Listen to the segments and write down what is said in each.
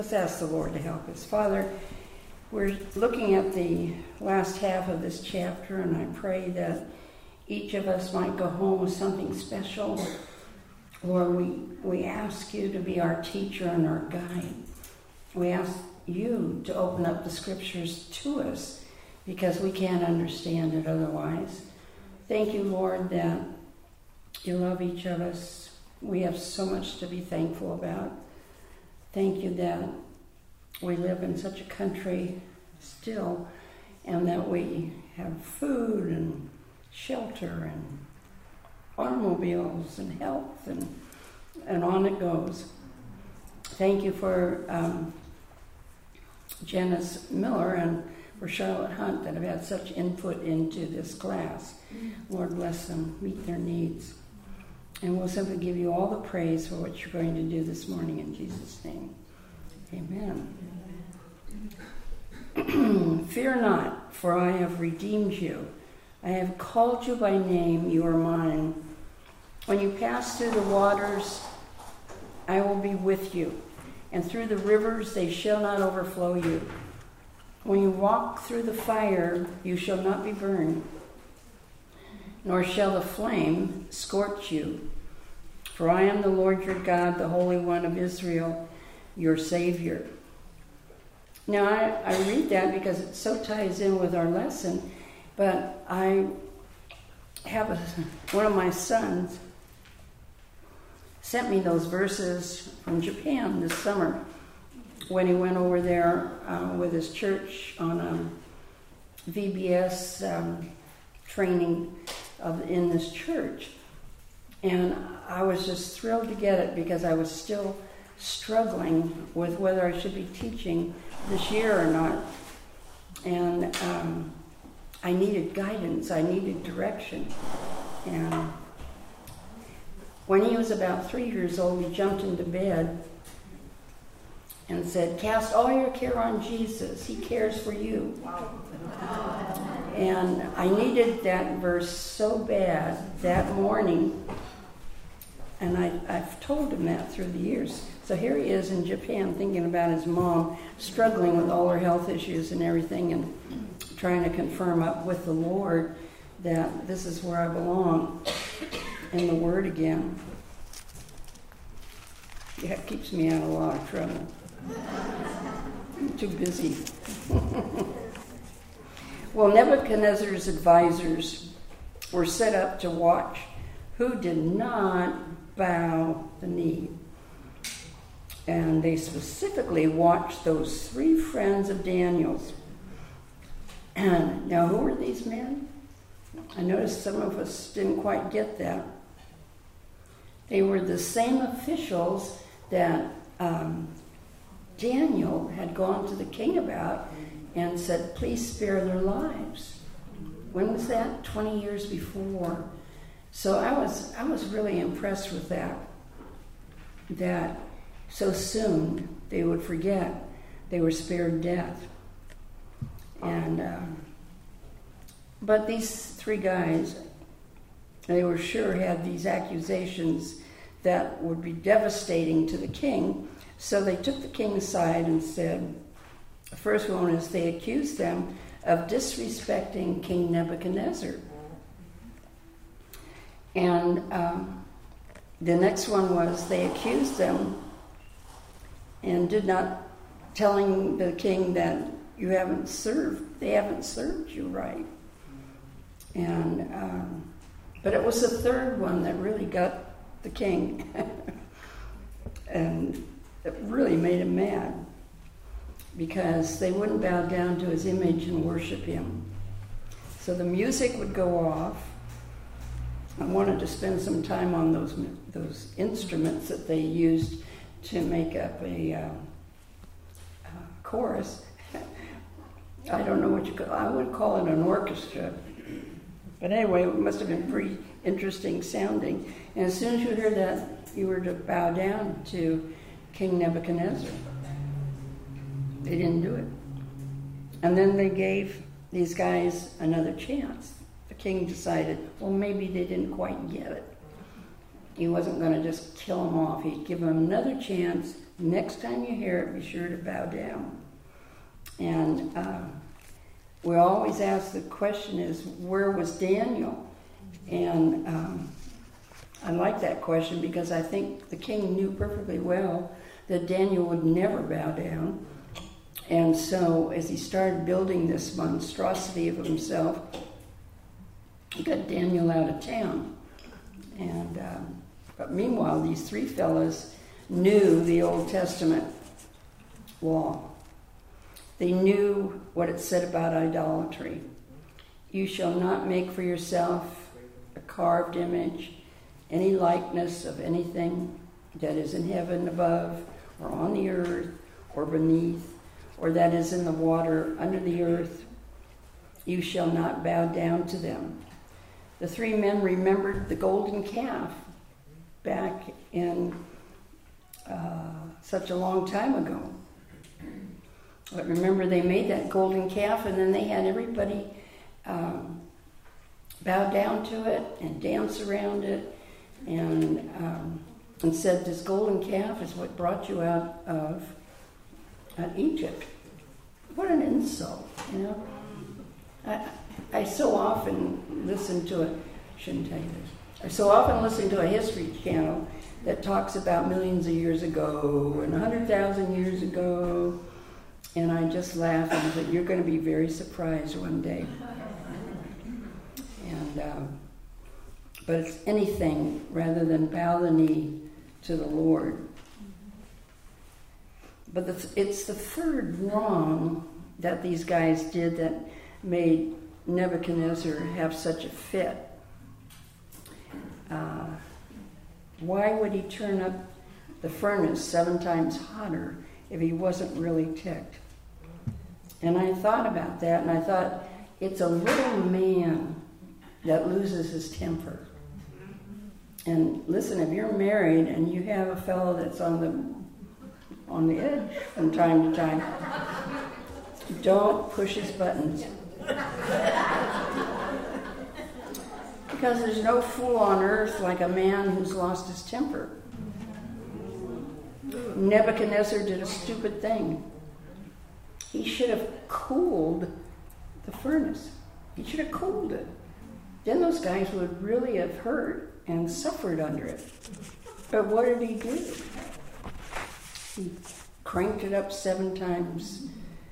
Let's ask the Lord to help us. Father, we're looking at the last half of this chapter, and I pray that each of us might go home with something special. Lord, we ask you to be our teacher and our guide. We ask you to open up the scriptures to us because we can't understand it otherwise. Thank you, Lord, that you love each of us. We have so much to be thankful about. Thank you that we live in such a country still, and that we have food and shelter and automobiles and health, and on it goes. Thank you for Janice Miller and for Charlotte Hunt that have had such input into this class. Lord, bless them, meet their needs. And we'll simply give you all the praise for what you're going to do this morning in Jesus' name. Amen. Fear not, for I have redeemed you. I have called you by name, you are mine. When you pass through the waters, I will be with you. And through the rivers, they shall not overflow you. When you walk through the fire, you shall not be burned, nor shall the flame scorch you. For I am the Lord your God, the Holy One of Israel, your Savior. Now, I read that because it so ties in with our lesson, but I have one of my sons sent me those verses from Japan this summer when he went over there with his church on a VBS training in this church. And I was just thrilled to get it because I was still struggling with whether I should be teaching this year or not. And I needed guidance. I needed direction. And when he was about 3 years old, he jumped into bed and said, "Cast all your care on Jesus. He cares for you." And I needed that verse so bad that morning. And I've told him that through the years. So here he is in Japan thinking about his mom, struggling with all her health issues and everything, and trying to confirm up with the Lord that this is where I belong in the Word again. Yeah, it keeps me out of a lot of trouble. I'm too busy. Well, Nebuchadnezzar's advisors were set up to watch who did not bow the knee. And they specifically watched those 3 friends of Daniel's. And now, who were these men? I noticed some of us didn't quite get that. They were the same officials that Daniel had gone to the king about and said, "Please spare their lives." When was that? 20 years before. So I was really impressed with that so soon they would forget they were spared death. And but these 3 guys, they were sure had these accusations that would be devastating to the king. So they took the king aside and said, the first one is they accused them of disrespecting King Nebuchadnezzar. And the next one was they accused them and did not telling the king that they haven't served you right. And but it was the third one that really got the king, and it really made him mad because they wouldn't bow down to his image and worship him. So the music would go off. I wanted to spend some time on those instruments that they used to make up a chorus. I don't know what you call. I would call it an orchestra, but anyway, it must have been pretty interesting sounding. And as soon as you heard that, you were to bow down to King Nebuchadnezzar. They didn't do it, and then they gave these guys another chance. The king decided, well, maybe they didn't quite get it. He wasn't going to just kill them off. He'd give them another chance, Next time you hear it, be sure to bow down. And we always ask the question is, where was Daniel? And I like that question because I think the king knew perfectly well that Daniel would never bow down. And so as he started building this monstrosity of himself, he got Daniel out of town. And but meanwhile, these three fellas knew the Old Testament law. They knew what it said about idolatry. You shall not make for yourself a carved image, any likeness of anything that is in heaven above, or on the earth, or beneath, or that is in the water under the earth. You shall not bow down to them. The three men remembered the golden calf back in such a long time ago. But remember, they made that golden calf, and then they had everybody bow down to it and dance around it, and said, this golden calf is what brought you out of Egypt. What an insult, you know? I so often listen to shouldn't tell you this. I so often listen to a history channel that talks about millions of years ago and 100,000 years ago, and I just laugh and say, you're going to be very surprised one day. And but it's anything rather than bow the knee to the Lord. But it's the third wrong that these guys did that made Nebuchadnezzar have such a fit. Why would he turn up the furnace 7 times hotter if he wasn't really ticked? And I thought about that, and I thought, it's a little man that loses his temper. And listen, if you're married and you have a fellow that's on the edge from time to time, don't push his buttons. Because there's no fool on earth like a man who's lost his temper. Nebuchadnezzar did a stupid thing. He should have cooled the furnace. He should have cooled it. Then those guys would really have hurt and suffered under it. But what did he do? He cranked it up 7 times.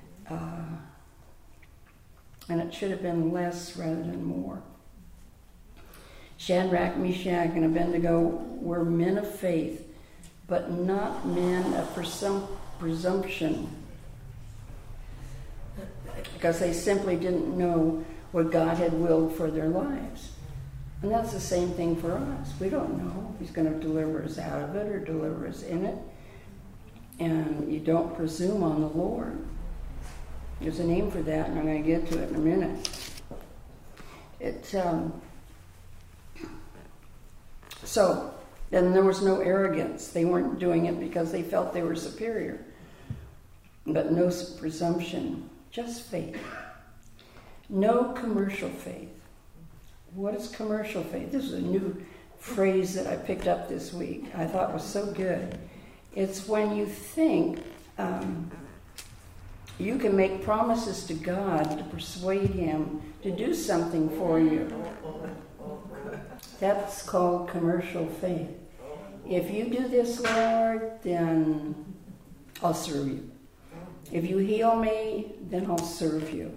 And it should have been less rather than more. Shadrach, Meshach, and Abednego were men of faith, but not men of presumption, because they simply didn't know what God had willed for their lives. And that's the same thing for us. We don't know if he's going to deliver us out of it or deliver us in it. And you don't presume on the Lord. There's a name for that, and I'm going to get to it in a minute. So, then there was no arrogance. They weren't doing it because they felt they were superior. But no presumption, just faith. No commercial faith. What is commercial faith? This is a new phrase that I picked up this week. I thought was so good. It's when you think you can make promises to God to persuade him to do something for you. That's called commercial faith. If you do this, Lord, then I'll serve you. If you heal me, then I'll serve you.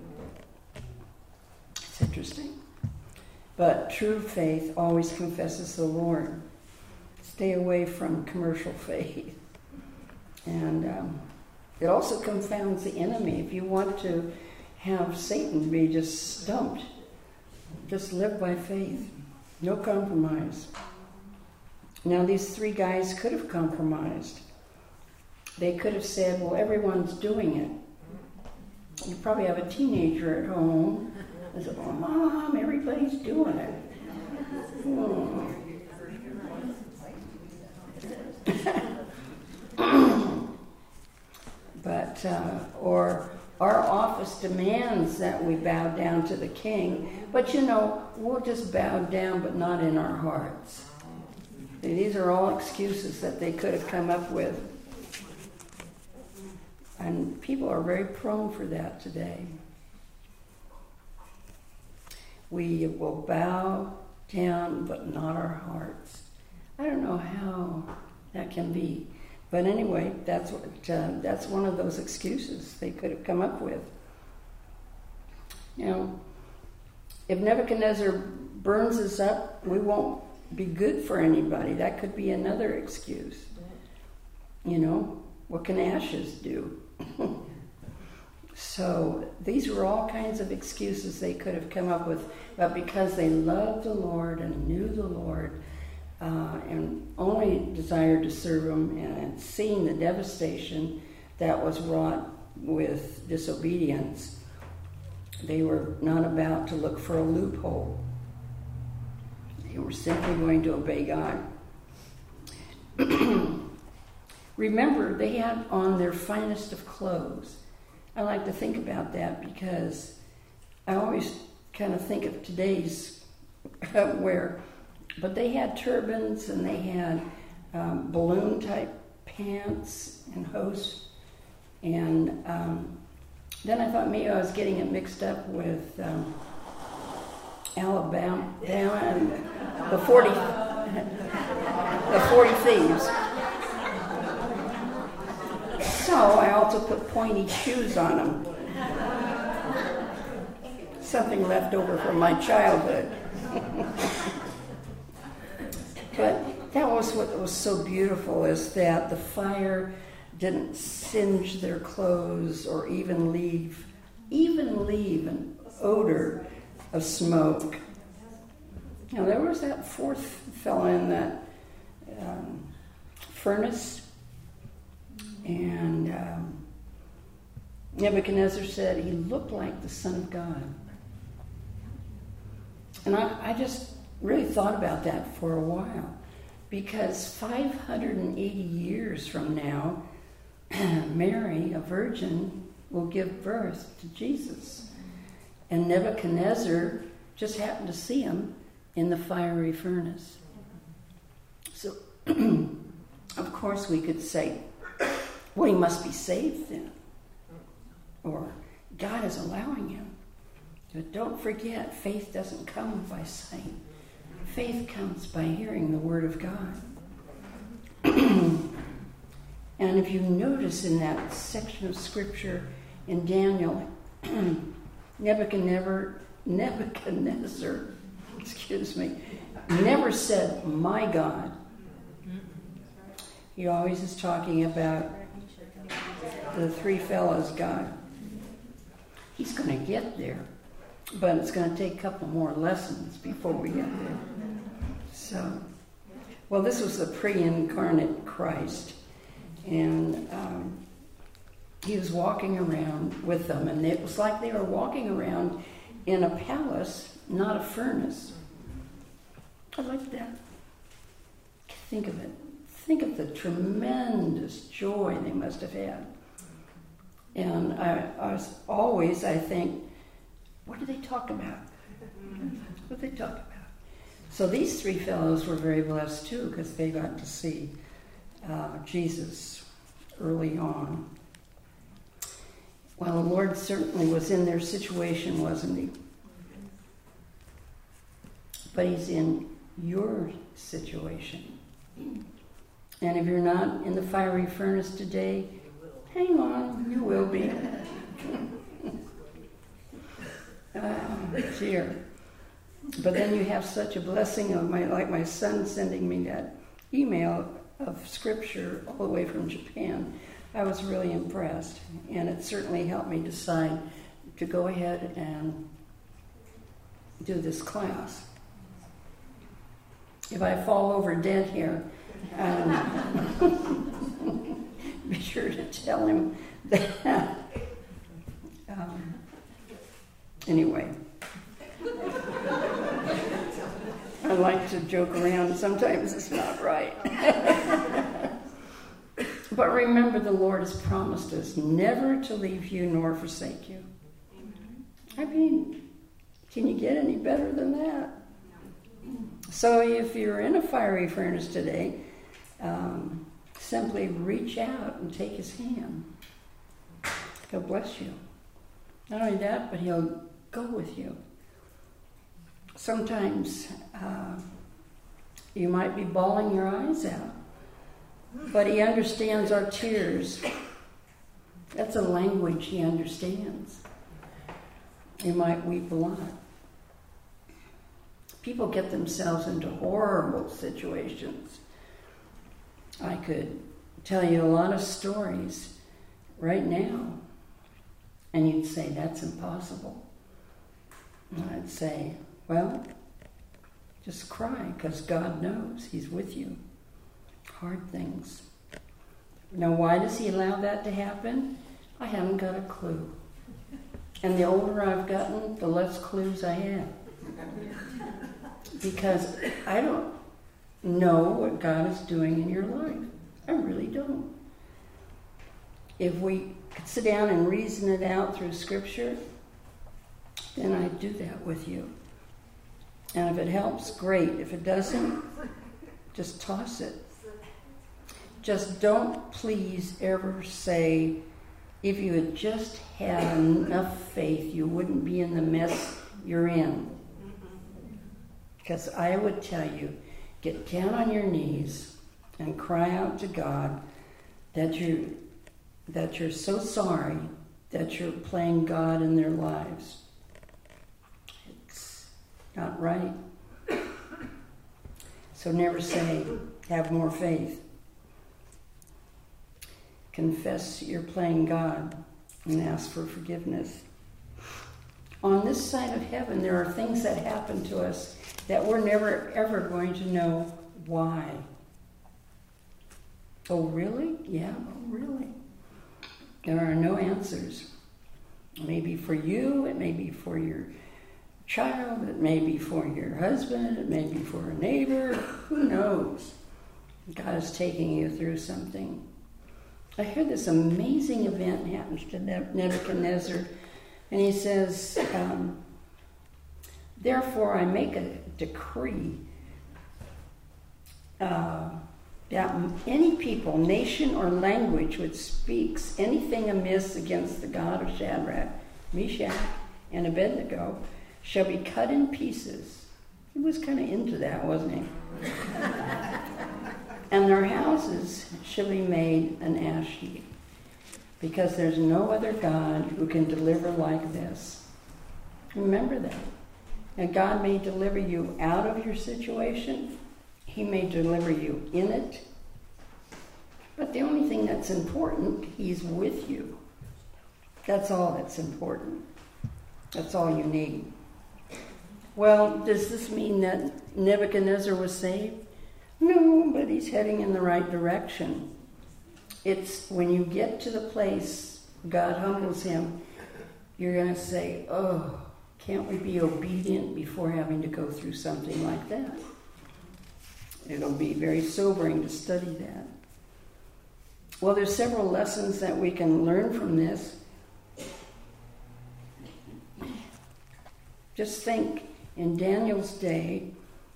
It's interesting. But true faith always confesses the Lord. Stay away from commercial faith. And it also confounds the enemy. If you want to have Satan be just stumped, just live by faith. No compromise. Now, these 3 guys could have compromised. They could have said, well, everyone's doing it. You probably have a teenager at home. They said, oh, Mom, everybody's doing it. But, or our office demands that we bow down to the king, but we'll just bow down, but not in our hearts. These are all excuses that they could have come up with. And people are very prone for that today. We will bow down, but not our hearts. I don't know how that can be. But anyway, that's one of those excuses they could have come up with. You know, if Nebuchadnezzar burns us up, we won't be good for anybody. That could be another excuse. You know, what can ashes do? So these were all kinds of excuses they could have come up with, but because they loved the Lord and knew the Lord and only desired to serve Him, and seeing the devastation that was wrought with disobedience, they were not about to look for a loophole. They were simply going to obey God. Remember, they had on their finest of clothes. I like to think about that because I always kind of think of today's wear. But they had turbans and they had balloon-type pants and hose. And then I thought maybe I was getting it mixed up with Alabama and the 40 Thieves. So I also put pointy shoes on them. Something left over from my childhood. But that was what was so beautiful, is that the fire didn't singe their clothes or even leave an odor of smoke. Now there was that fourth fellow in that furnace, and Nebuchadnezzar said he looked like the Son of God. And I just really thought about that for a while, because 580 years from now, Mary, a virgin, will give birth to Jesus. And Nebuchadnezzar just happened to see him in the fiery furnace. So, of course, we could say, well, he must be saved then. Or God is allowing him. But don't forget, faith doesn't come by sight. Faith comes by hearing the Word of God. And if you notice in that section of Scripture in Daniel, Nebuchadnezzar, never said, "My God." He always is talking about the three fellows' God. He's going to get there, but it's going to take a couple more lessons before we get there. So, well, this was the pre-incarnate Christ, and he was walking around with them, and it was like they were walking around in a palace, not a furnace. I like that. Think of it. Think of the tremendous joy they must have had. And I think, what do they talk about? What do they talk about? So these three fellows were very blessed too, because they got to see Jesus early on. Well, the Lord certainly was in their situation, wasn't he? But he's in your situation. And if you're not in the fiery furnace today, hang on, you will be. Dear. But then you have such a blessing of my son sending me that email of Scripture all the way from Japan. I was really impressed, and it certainly helped me decide to go ahead and do this class. If I fall over dead here, be sure to tell him that. Anyway, I like to joke around. Sometimes it's not right. But remember, the Lord has promised us never to leave you nor forsake you. I mean, can you get any better than that? So if you're in a fiery furnace today, simply reach out and take his hand. He'll bless you. Not only that, but he'll go with you. Sometimes you might be bawling your eyes out, but he understands our tears. That's a language he understands. You might weep a lot. People get themselves into horrible situations. I could tell you a lot of stories right now, and you'd say, that's impossible. And I'd say, well, just cry, because God knows he's with you. Hard things. Now, why does he allow that to happen? I haven't got a clue. And the older I've gotten, the less clues I have. Because I don't know what God is doing in your life. I really don't. If we could sit down and reason it out through Scripture, then I'd do that with you. And if it helps, great. If it doesn't, just toss it. Just don't please ever say, if you had just had enough faith, you wouldn't be in the mess you're in. Because I would tell you, get down on your knees and cry out to God that you're so sorry that you're playing God in their lives. It's not right. So never say, have more faith. Confess you're playing God and ask for forgiveness. On this side of heaven, there are things that happen to us that we're never, ever going to know why. Oh, really? Yeah, oh, really. There are no answers. It may be for you, it may be for your child, it may be for your husband, it may be for a neighbor, who knows? God is taking you through something. I heard this amazing event happens to Nebuchadnezzar, and he says, therefore I make a decree that any people, nation, or language which speaks anything amiss against the God of Shadrach, Meshach, and Abednego shall be cut in pieces. He was kind of into that, wasn't he? And their houses shall be made an ash heap, because there's no other God who can deliver like this. Remember that. And God may deliver you out of your situation. He may deliver you in it. But the only thing that's important, he's with you. That's all that's important. That's all you need. Well, does this mean that Nebuchadnezzar was saved? No, but he's heading in the right direction. It's when you get to the place God humbles him, you're going to say, oh, can't we be obedient before having to go through something like that? It'll be very sobering to study that. Well, there's several lessons that we can learn from this. Just think, in Daniel's day,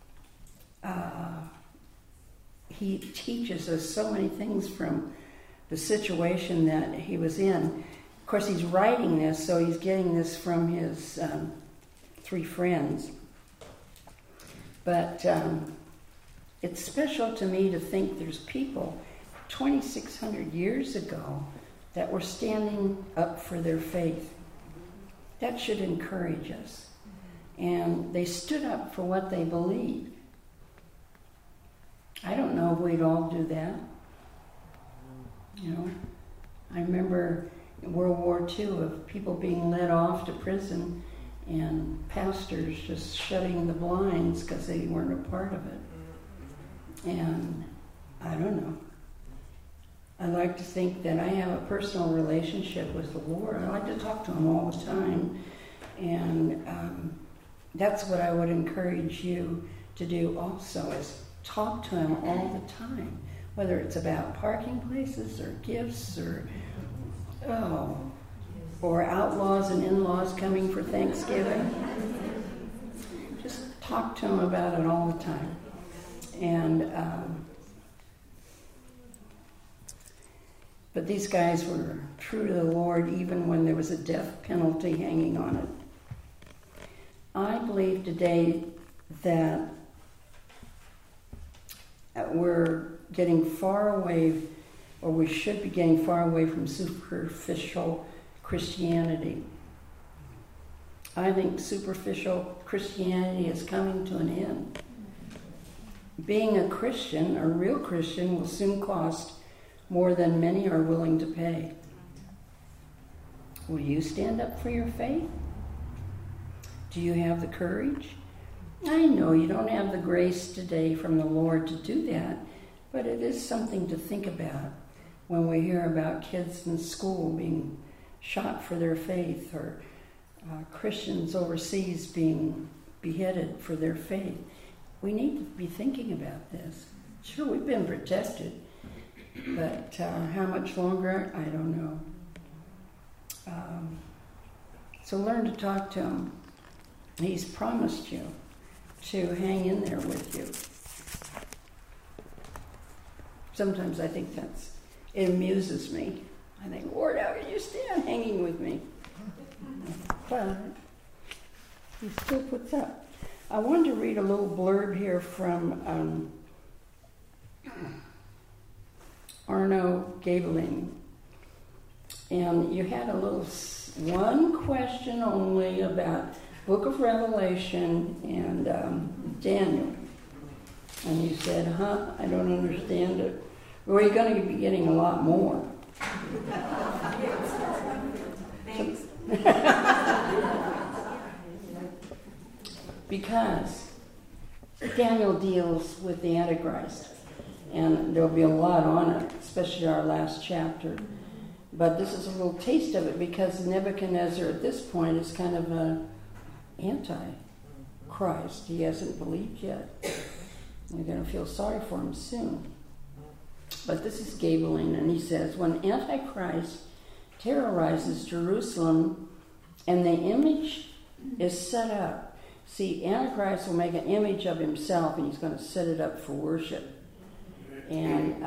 he teaches us so many things from the situation that he was in. Of course, he's writing this, so he's getting this from his 3 friends. But it's special to me to think there's people 2,600 years ago that were standing up for their faith. That should encourage us. And they stood up for what they believed. I don't know if we'd all do that. You know, I remember in World War II of people being led off to prison and pastors just shutting the blinds because they weren't a part of it. And I don't know. I like to think that I have a personal relationship with the Lord. I like to talk to him all the time. And that's what I would encourage you to do also, is talk to him all the time. Whether it's about parking places or gifts or outlaws and in-laws coming for Thanksgiving. Just talk to him about it all the time. And But these guys were true to the Lord even when there was a death penalty hanging on it. I believe today that we're getting far away, or we should be getting far away from superficial Christianity. I think superficial Christianity is coming to an end. Being a Christian, a real Christian, will soon cost more than many are willing to pay. Will you stand up for your faith? Do you have the courage? I know you don't have the grace today from the Lord to do that, but it is something to think about when we hear about kids in school being shot for their faith, or Christians overseas being beheaded for their faith. We need to be thinking about this. Sure, we've been protected, but how much longer, I don't know. So learn to talk to him. He's promised you to hang in there with you. Sometimes I think it amuses me. I think, Lord, how can you stand hanging with me? But he still puts up. I wanted to read a little blurb here from Arno Gaebelein. And you had one question only about Book of Revelation and Daniel. And you said, I don't understand it. Well, you're going to be getting a lot more. Thanks. Because Daniel deals with the Antichrist. And there'll be a lot on it, especially our last chapter. But this is a little taste of it, because Nebuchadnezzar at this point is kind of an anti-Christ. He hasn't believed yet. You're going to feel sorry for him soon. But this is Gaebelein, and he says, when Antichrist terrorizes Jerusalem and the image is set up, see, Antichrist will make an image of himself and he's going to set it up for worship. And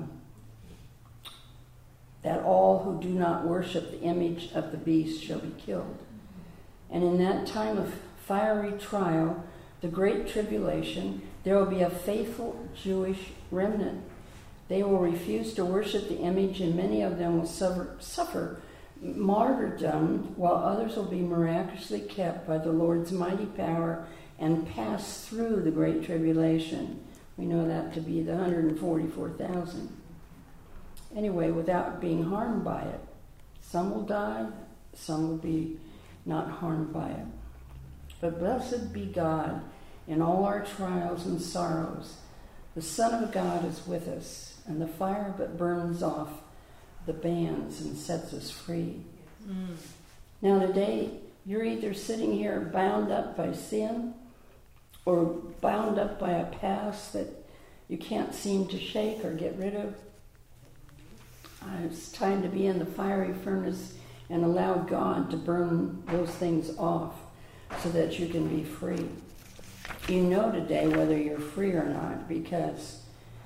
that all who do not worship the image of the beast shall be killed. And in that time of fiery trial, the great tribulation, there will be a faithful Jewish remnant. They will refuse to worship the image, and many of them will suffer martyrdom, while others will be miraculously kept by the Lord's mighty power and pass through the great tribulation. We know that to be the 144,000. Anyway, without being harmed by it. Some will die, some will be not harmed by it. But blessed be God in all our trials and sorrows. The Son of God is with us, and the fire that burns off the bands and sets us free. Now today, you're either sitting here bound up by sin or bound up by a past that you can't seem to shake or get rid of. It's time to be in the fiery furnace and allow God to burn those things off so that you can be free. You know today whether you're free or not, because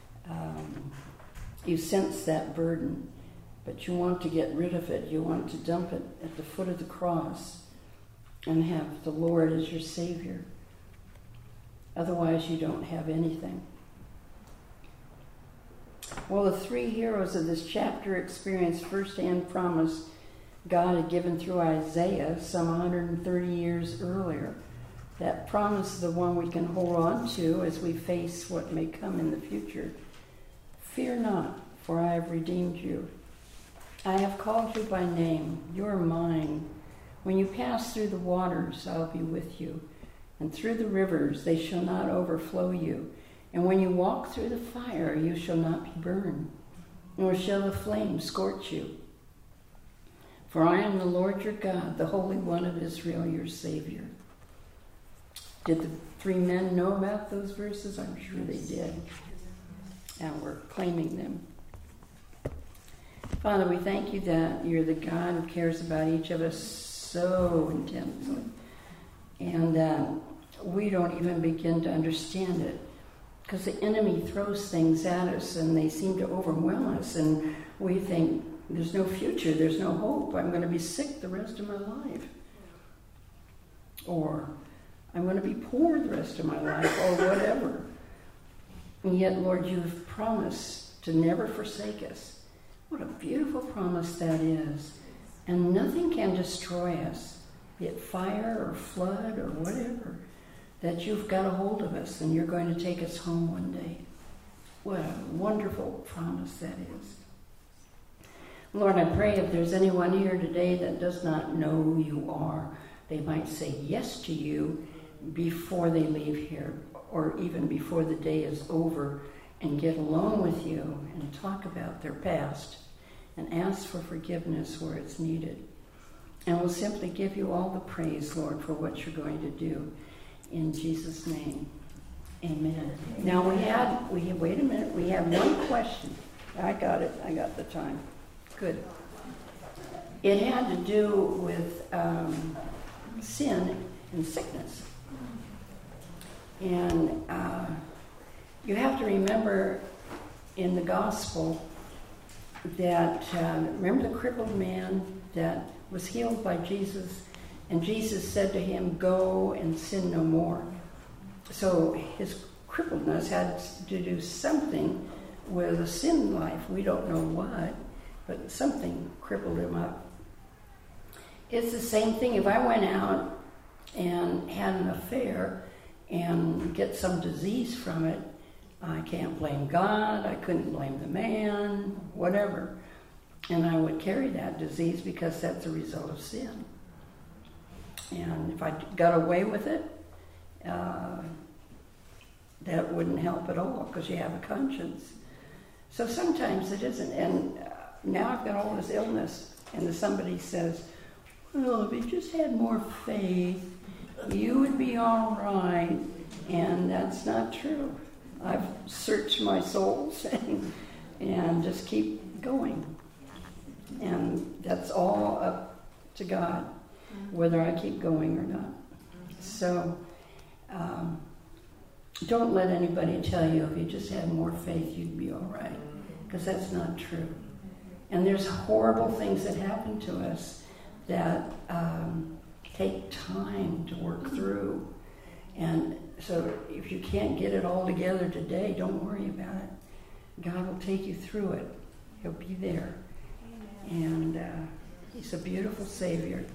you sense that burden, but you want to get rid of it. You want to dump it at the foot of the cross and have the Lord as your Savior. Otherwise, you don't have anything. Well, the three heroes of this chapter experienced firsthand promise God had given through Isaiah some 130 years earlier. That promise is the one we can hold on to as we face what may come in the future. Fear not, for I have redeemed you. I have called you by name. You are mine. When you pass through the waters, I'll be with you. And through the rivers, they shall not overflow you. And when you walk through the fire, you shall not be burned, nor shall the flame scorch you. For I am the Lord your God, the Holy One of Israel, your Savior. Did the three men know about those verses? I'm sure they did. And we're claiming them. Father, we thank you that you're the God who cares about each of us so intensely. And we don't even begin to understand it, because the enemy throws things at us and they seem to overwhelm us, and we think, there's no future, there's no hope. I'm going to be sick the rest of my life. Or I'm going to be poor the rest of my life, or whatever. And yet, Lord, you've promised to never forsake us. What a beautiful promise that is. And nothing can destroy us, be it fire or flood or whatever, that you've got a hold of us and you're going to take us home one day. What a wonderful promise that is. Lord, I pray if there's anyone here today that does not know who you are, they might say yes to you before they leave here, or even before the day is over, and get alone with you and talk about their past and ask for forgiveness where it's needed. And we'll simply give you all the praise, Lord, for what you're going to do. In Jesus' name, amen. Now wait a minute, we have one question. I got it, I got the time. Good. It had to do with sin and sickness. And you have to remember in the gospel that, remember the crippled man that was healed by Jesus, and Jesus said to him, "Go and sin no more." So his crippledness had to do something with a sin life. We don't know what, but something crippled him up. It's the same thing if I went out and had an affair and get some disease from it. I can't blame God, I couldn't blame the man, whatever. And I would carry that disease because that's a result of sin. And if I got away with it, that wouldn't help at all because you have a conscience. So sometimes it isn't. And now I've got all this illness, and somebody says, "Well, if you just had more faith, you would be all right." And that's not true. I've searched my souls and just keep going. And that's all up to God, whether I keep going or not. So don't let anybody tell you if you just had more faith, you'd be all right, because that's not true. And there's horrible things that happen to us that take time to work through. And so if you can't get it all together today, don't worry about it. God will take you through it. He'll be there. And he's a beautiful Savior.